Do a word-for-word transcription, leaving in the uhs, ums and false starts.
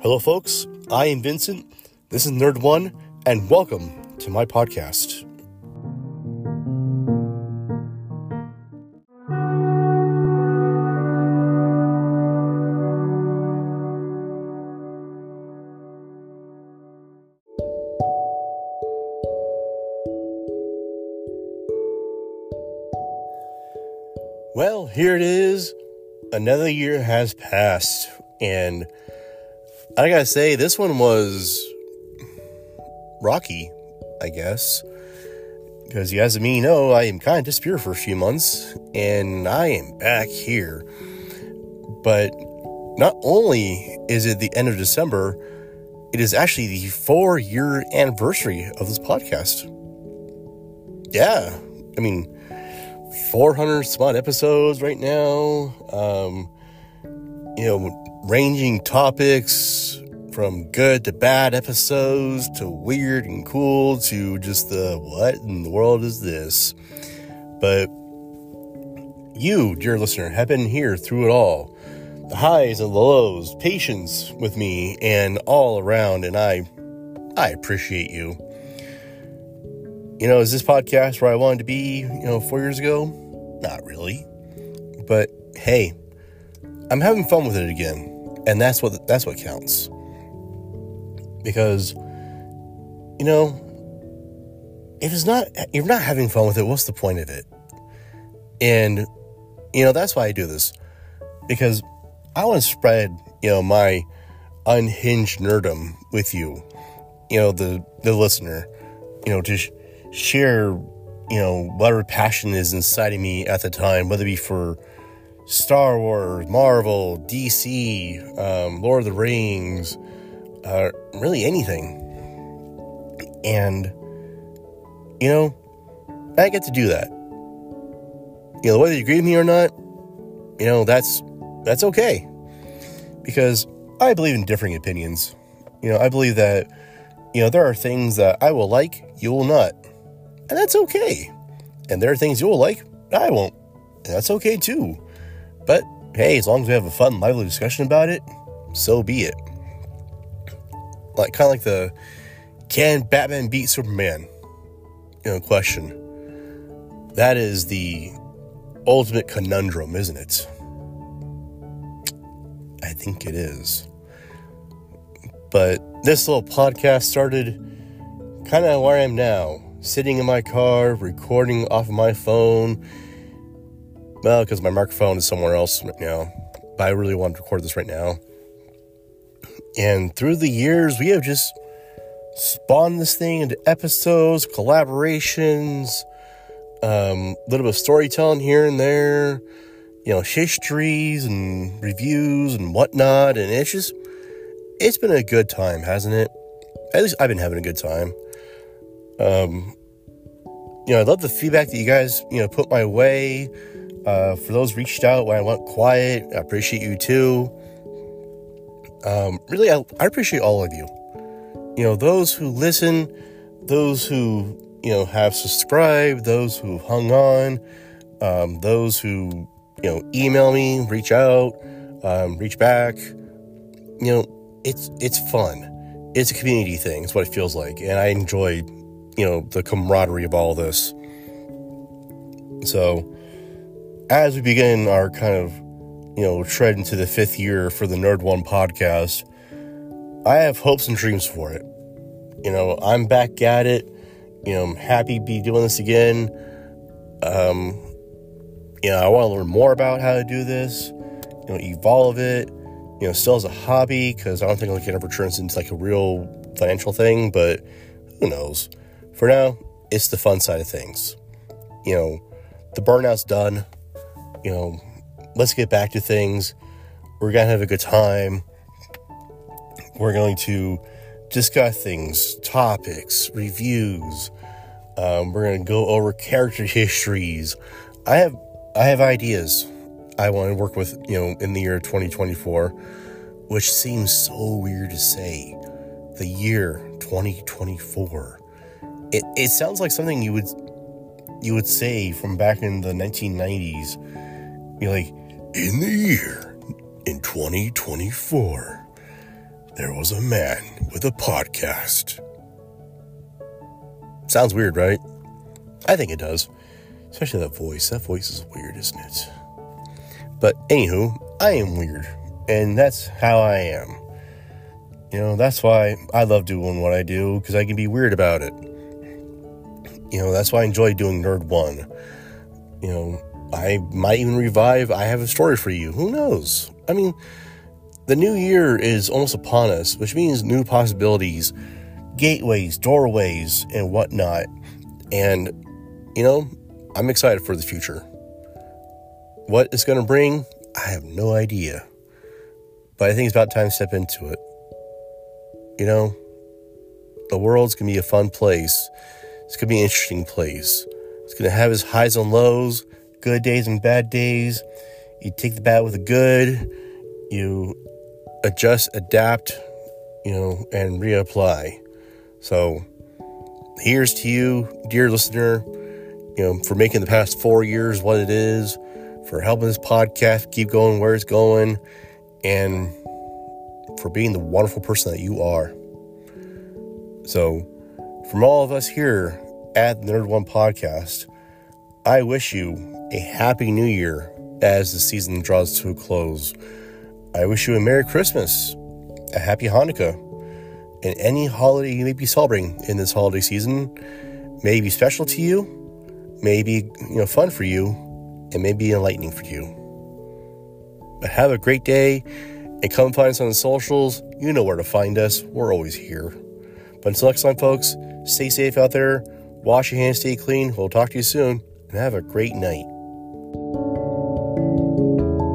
Hello, folks. I am Vincent. This is Nerd One, and welcome to my podcast. Well, here it is. Another year has passed, and I gotta say, this one was rocky, I guess, because you guys and me know I am kind of disappeared for a few months, and I am back here. But not only is it the end of December, it is actually the four-year anniversary of this podcast. Yeah, I mean, four hundred some odd episodes right now, um, you know, ranging topics from good to bad episodes to weird and cool to just the what in the world is this? But you, dear listener, have been here through it all. The highs and the lows, patience with me and all around, and I I appreciate you. You know, is this podcast where I wanted to be, you know, four years ago? Not really. But hey, I'm having fun with it again. And that's what that's what counts. Because, you know, if it's not, if you're not having fun with it, what's the point of it? And, you know, that's why I do this. Because I want to spread, you know, my unhinged nerdom with you. You know, the, the listener. You know, to sh- share, you know, whatever passion is inside of me at the time. Whether it be for Star Wars, Marvel, D C, um, Lord of the Rings, uh, really anything. And, you know, I get to do that. You know, whether you agree with me or not, you know, that's, that's okay. Because I believe in differing opinions. You know, I believe that, you know, there are things that I will like, you will not. And that's okay. And there are things you will like, I won't. And that's okay too. But, hey, as long as we have a fun, lively discussion about it, so be it. Like, kind of like the, can Batman beat Superman? You know, question. That is the ultimate conundrum, isn't it? I think it is. But this little podcast started kind of where I am now. Sitting in my car, recording off of my phone. Well, because my microphone is somewhere else right now. But I really want to record this right now. And through the years, we have just spawned this thing into episodes, collaborations, um, a little bit of storytelling here and there, you know, histories and reviews and whatnot. And it's just, it's been a good time, hasn't it? At least I've been having a good time. Um, you know, I love the feedback that you guys, you know, put my way. Uh, for those reached out when I went quiet, I appreciate you too. Um, really, I, I appreciate all of you. You know, those who listen, those who, you know, have subscribed, those who hung on, um, those who, you know, email me, reach out, um, reach back. You know, it's, it's fun. It's a community thing. It's what it feels like. And I enjoy, you know, the camaraderie of all this. So, as we begin our kind of, you know, tread into the fifth year for the Nerd One podcast, I have hopes and dreams for it. You know, I'm back at it. You know, I'm happy to be doing this again. Um, you know, I want to learn more about how to do this, you know, evolve it, you know, still as a hobby, because I don't think like it ever turns into like a real financial thing, but who knows? For now, it's the fun side of things. You know, the burnout's done. You know, let's get back to things. We're going to have a good time. We're going to discuss things, topics, reviews. Um, we're going to go over character histories. I have, I have ideas I want to work with, you know, in the year twenty twenty-four, which seems so weird to say. The year twenty twenty-four. It, it sounds like something you would, you would say from back in the nineteen nineties. You're like, in the year, in twenty twenty-four. there was a man with a podcast. Sounds weird, right? I think it does. Especially that voice. That voice is weird, isn't it? But anywho, I am weird. And that's how I am. You know, that's why I love doing what I do, because I can be weird about it. You know, that's why I enjoy doing Nerd One. You know, I might even revive I Have a Story for You. Who knows? I mean, the new year is almost upon us, which means new possibilities, gateways, doorways, and whatnot. And, you know, I'm excited for the future. What it's going to bring, I have no idea. But I think it's about time to step into it. You know, the world's going to be a fun place. It's going to be an interesting place. It's going to have its highs and lows, good days and bad days. You take the bad with the good. You adjust, adapt, you know, and reapply. So here's to you, dear listener, you know, for making the past four years what it is, for helping this podcast keep going where it's going, and for being the wonderful person that you are. So, from all of us here at the Nerd One Podcast, I wish you a happy new year as the season draws to a close. I wish you a Merry Christmas, a Happy Hanukkah, and any holiday you may be celebrating in this holiday season may be special to you, may be, you know, fun for you, and may be enlightening for you. But have a great day, and come find us on the socials. You know where to find us. We're always here. But until next time, folks, stay safe out there. Wash your hands, stay clean. We'll talk to you soon, and have a great night.